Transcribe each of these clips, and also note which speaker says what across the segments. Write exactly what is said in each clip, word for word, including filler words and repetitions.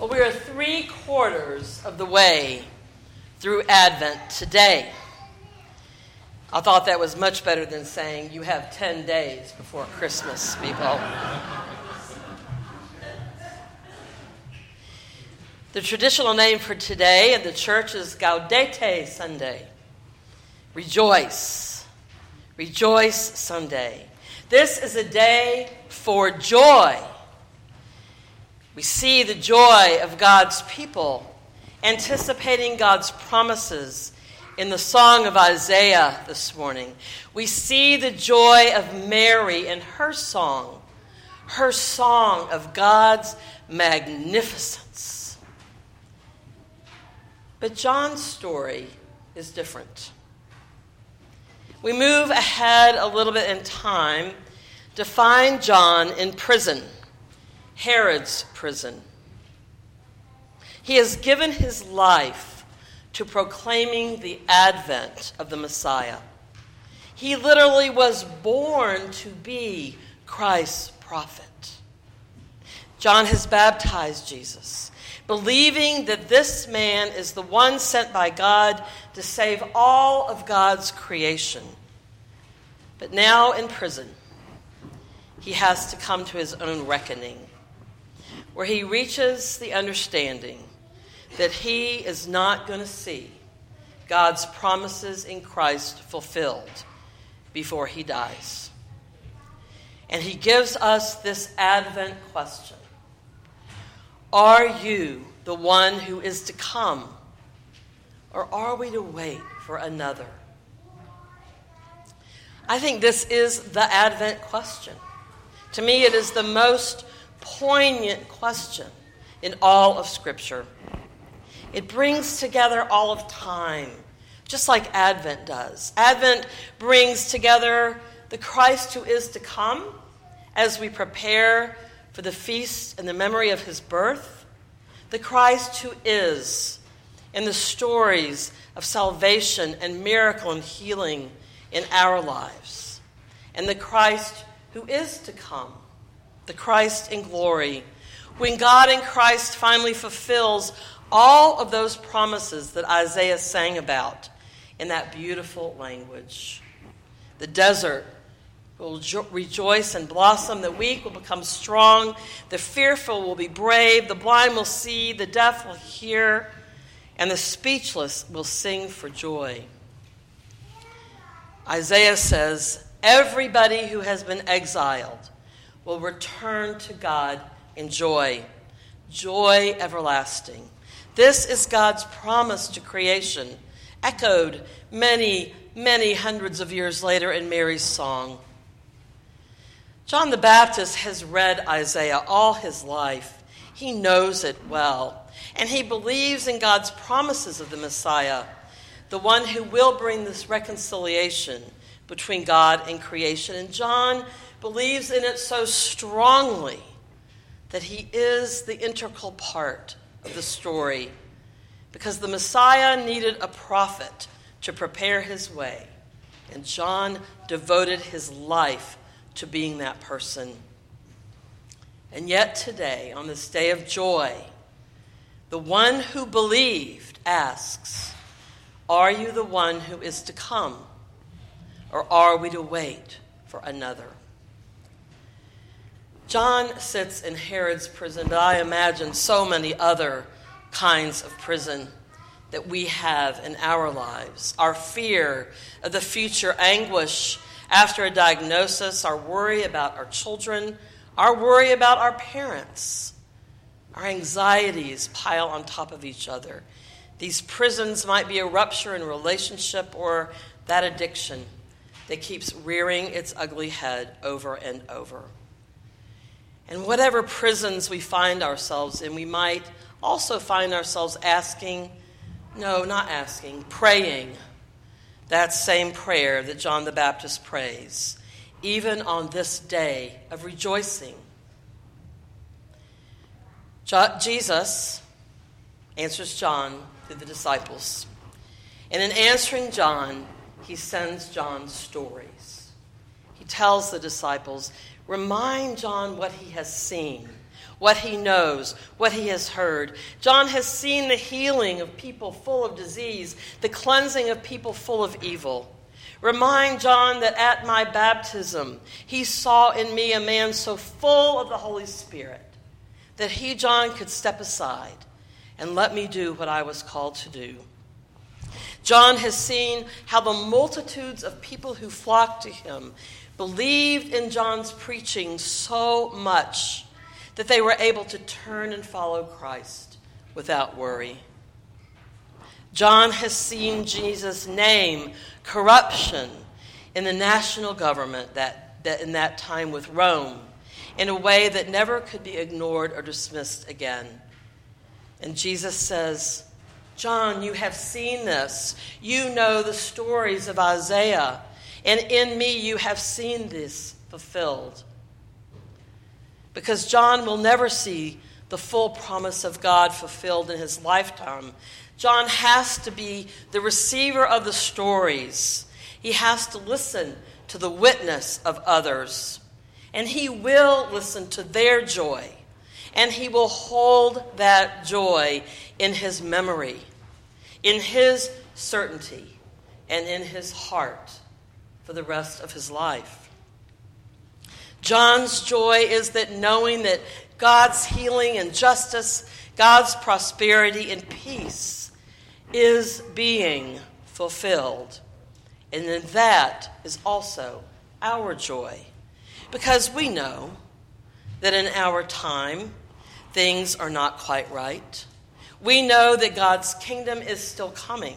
Speaker 1: Well, we are three quarters of the way through Advent today. I thought that was much better than saying you have ten days before Christmas, people. The traditional name for today in the church is Gaudete Sunday. Rejoice. Rejoice Sunday. This is a day for joy. We see the joy of God's people, anticipating God's promises in the song of Isaiah this morning. We see the joy of Mary in her song, her song of God's magnificence. But John's story is different. We move ahead a little bit in time to find John in prison, Herod's prison. He has given his life to proclaiming the advent of the Messiah. He literally was born to be Christ's prophet. John has baptized Jesus, believing that this man is the one sent by God to save all of God's creation. But now in prison, he has to come to his own reckoning, where he reaches the understanding that he is not going to see God's promises in Christ fulfilled before he dies. And he gives us this Advent question: are you the one who is to come, or are we to wait for another? I think this is the Advent question. To me, it is the most poignant question in all of Scripture. It brings together all of time, just like Advent does. Advent brings together the Christ who is to come as we prepare for the feast and the memory of his birth, the Christ who is in the stories of salvation and miracle and healing in our lives, and the Christ who is to come, the Christ in glory, when God in Christ finally fulfills all of those promises that Isaiah sang about in that beautiful language. The desert will jo- rejoice and blossom. The weak will become strong. The fearful will be brave. The blind will see. The deaf will hear. And the speechless will sing for joy. Isaiah says, everybody who has been exiled will return to God in joy, joy everlasting. This is God's promise to creation, echoed many, many hundreds of years later in Mary's song. John the Baptist has read Isaiah all his life. He knows it well, and he believes in God's promises of the Messiah, the one who will bring this reconciliation between God and creation. And John believes in it so strongly that he is the integral part of the story, because the Messiah needed a prophet to prepare his way, and John devoted his life to being that person. And yet today, on this day of joy, the one who believed asks, are you the one who is to come, or are we to wait for another? John sits in Herod's prison, but I imagine so many other kinds of prison that we have in our lives. Our fear of the future, anguish after a diagnosis, our worry about our children, our worry about our parents. Our anxieties pile on top of each other. These prisons might be a rupture in relationship or that addiction that keeps rearing its ugly head over and over. And whatever prisons we find ourselves in, we might also find ourselves asking, no, not asking, praying that same prayer that John the Baptist prays, even on this day of rejoicing. Jesus answers John through the disciples. And in answering John, he sends John stories. He tells the disciples, remind John what he has seen, what he knows, what he has heard. John has seen the healing of people full of disease, the cleansing of people full of evil. Remind John that at my baptism, he saw in me a man so full of the Holy Spirit that he, John, could step aside and let me do what I was called to do. John has seen how the multitudes of people who flocked to him believed in John's preaching so much that they were able to turn and follow Christ without worry. John has seen Jesus name corruption in the national government that, that in that time with Rome in a way that never could be ignored or dismissed again. And Jesus says, John, you have seen this. You know the stories of Isaiah, and in me you have seen this fulfilled. Because John will never see the full promise of God fulfilled in his lifetime. John has to be the receiver of the stories. He has to listen to the witness of others. And he will listen to their joy. And he will hold that joy in his memory, in his certainty, and in his heart for the rest of his life. John's joy is that knowing that God's healing and justice, God's prosperity and peace is being fulfilled. And then that is also our joy. Because we know that in our time, things are not quite right. We know that God's kingdom is still coming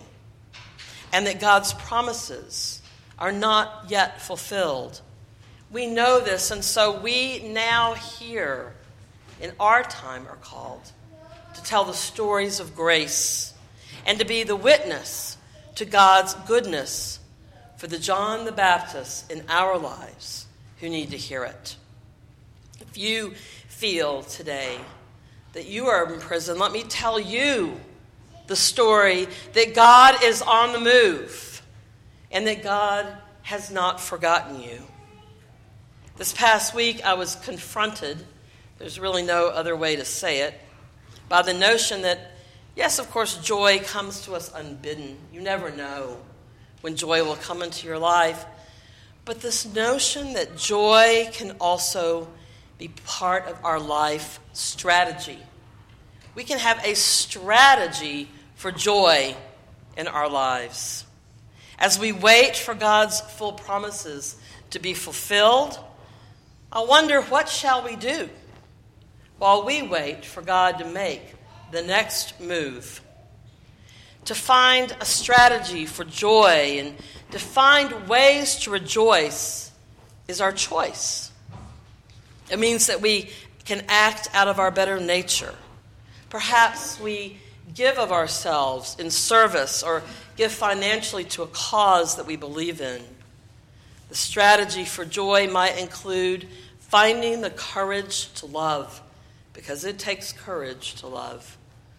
Speaker 1: and that God's promises are not yet fulfilled. We know this, and so we now here in our time are called to tell the stories of grace and to be the witness to God's goodness for the John the Baptist in our lives who need to hear it. If you feel today that you are in prison, let me tell you the story that God is on the move and that God has not forgotten you. This past week, I was confronted, there's really no other way to say it, by the notion that, yes, of course, joy comes to us unbidden. You never know when joy will come into your life. But this notion that joy can also be part of our life strategy. We can have a strategy for joy in our lives. As we wait for God's full promises to be fulfilled, I wonder, what shall we do while we wait for God to make the next move? To find a strategy for joy and to find ways to rejoice is our choice. It means that we can act out of our better nature. Perhaps we give of ourselves in service or give financially to a cause that we believe in. The strategy for joy might include finding the courage to love, because it takes courage to love.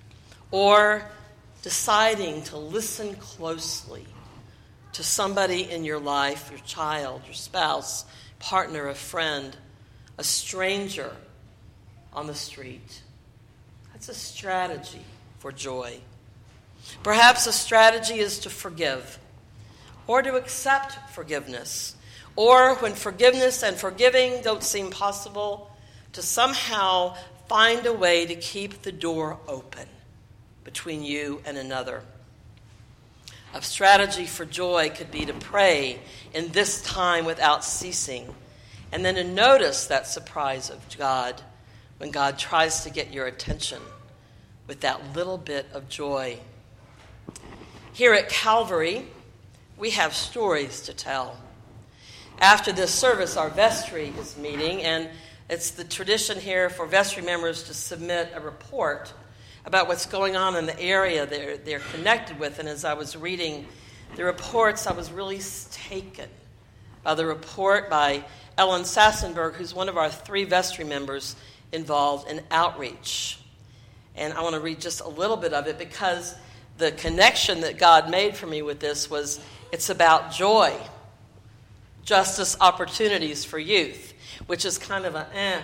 Speaker 1: Or deciding to listen closely to somebody in your life, your child, your spouse, partner, a friend, a stranger on the street. That's a strategy for joy. Perhaps a strategy is to forgive or to accept forgiveness. Or when forgiveness and forgiving don't seem possible, to somehow find a way to keep the door open between you and another. A strategy for joy could be to pray in this time without ceasing, and then to notice that surprise of God when God tries to get your attention with that little bit of joy. Here at Calvary, we have stories to tell. After this service, our vestry is meeting, and it's the tradition here for vestry members to submit a report about what's going on in the area they're, they're connected with. And as I was reading the reports, I was really taken by the report by Ellen Sassenberg, who's one of our three vestry members involved in outreach. And I want to read just a little bit of it because the connection that God made for me with this was it's about joy. Justice opportunities for youth, which is kind of a eh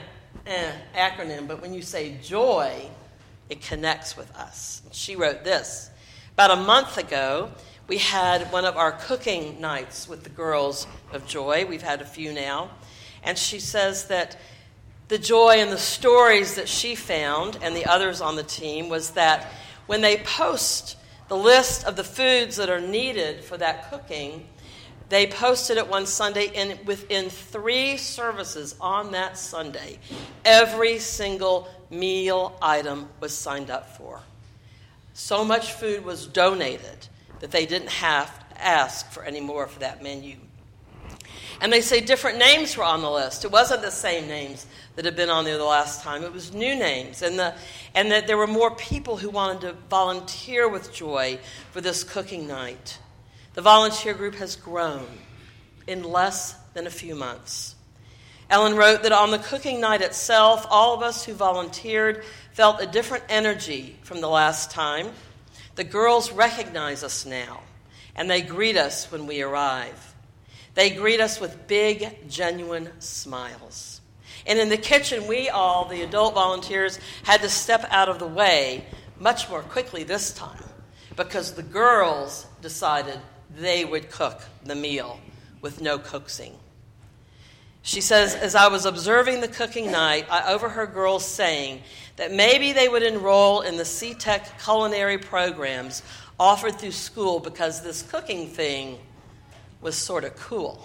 Speaker 1: eh, acronym, but when you say joy, it connects with us. She wrote this. About a month ago, we had one of our cooking nights with the girls of Joy. We've had a few now. And she says that the joy and the stories that she found, and the others on the team, was that when they post the list of the foods that are needed for that cooking, they posted it one Sunday, and within three services on that Sunday, every single meal item was signed up for. So much food was donated that they didn't have to ask for any more for that menu. And they say different names were on the list. It wasn't the same names that had been on there the last time. It was new names. And, the, and that there were more people who wanted to volunteer with Joy for this cooking night. The volunteer group has grown in less than a few months. Ellen wrote that on the cooking night itself, all of us who volunteered felt a different energy from the last time. The girls recognize us now, and they greet us when we arrive. They greet us with big, genuine smiles. And in the kitchen, we all, the adult volunteers, had to step out of the way much more quickly this time because the girls decided they would cook the meal with no coaxing. She says, as I was observing the cooking night, I overheard girls saying that maybe they would enroll in the C TEC culinary programs offered through school because this cooking thing was sort of cool.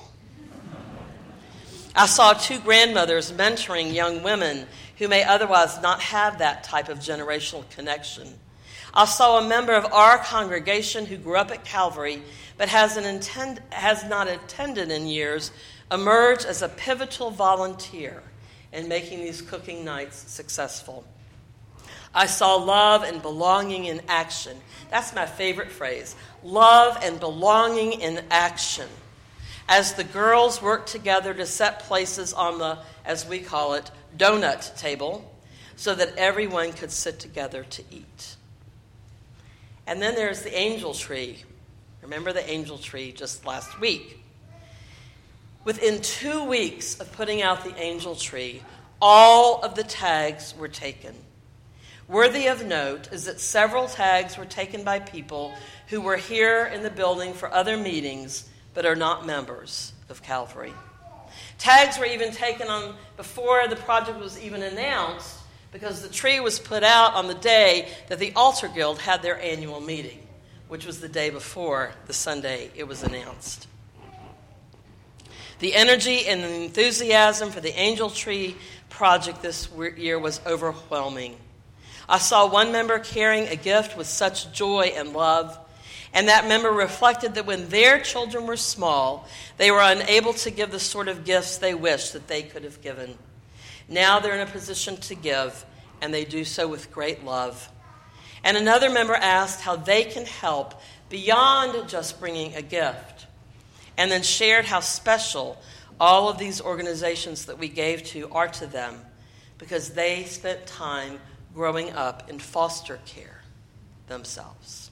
Speaker 1: I saw two grandmothers mentoring young women who may otherwise not have that type of generational connection. I saw a member of our congregation who grew up at Calvary but has, an intend, has not attended in years emerge as a pivotal volunteer in making these cooking nights successful. I saw love and belonging in action. That's my favorite phrase. Love and belonging in action. As the girls worked together to set places on the, as we call it, donut table, so that everyone could sit together to eat. And then there's the angel tree. Remember the angel tree just last week. Within two weeks of putting out the angel tree, all of the tags were taken. Worthy of note is that several tags were taken by people who were here in the building for other meetings but are not members of Calvary. Tags were even taken on before the project was even announced because the tree was put out on the day that the Altar Guild had their annual meeting, which was the day before the Sunday it was announced. The energy and the enthusiasm for the Angel Tree project this year was overwhelming. I saw one member carrying a gift with such joy and love, and that member reflected that when their children were small, they were unable to give the sort of gifts they wished that they could have given. Now they're in a position to give, and they do so with great love. And another member asked how they can help beyond just bringing a gift, and then shared how special all of these organizations that we gave to are to them because they spent time growing up in foster care themselves.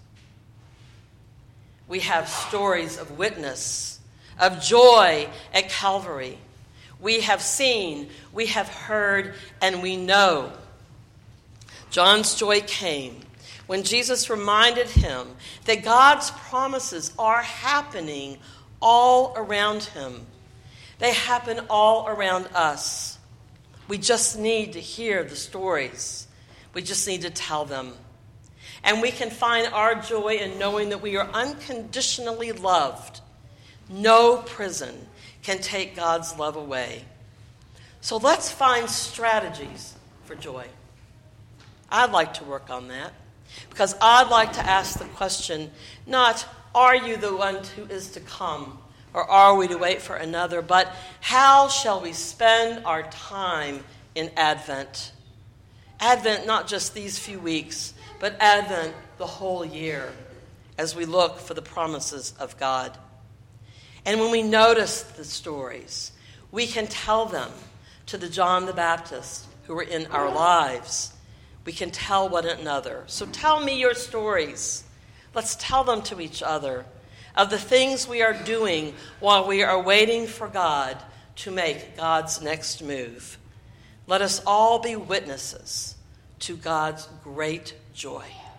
Speaker 1: We have stories of witness, of joy at Calvary. We have seen, we have heard, and we know. John's joy came when Jesus reminded him that God's promises are happening all around him. They happen all around us. We just need to hear the stories. We just need to tell them. And we can find our joy in knowing that we are unconditionally loved. No prison can take God's love away. So let's find strategies for joy. I'd like to work on that because I'd like to ask the question, not, are you the one who is to come, or are we to wait for another, but how shall we spend our time in Advent? Advent, not just these few weeks, but Advent the whole year as we look for the promises of God. And when we notice the stories, we can tell them to the John the Baptist who are in our lives. We can tell one another. So tell me your stories. Let's tell them to each other of the things we are doing while we are waiting for God to make God's next move. Let us all be witnesses to God's great joy.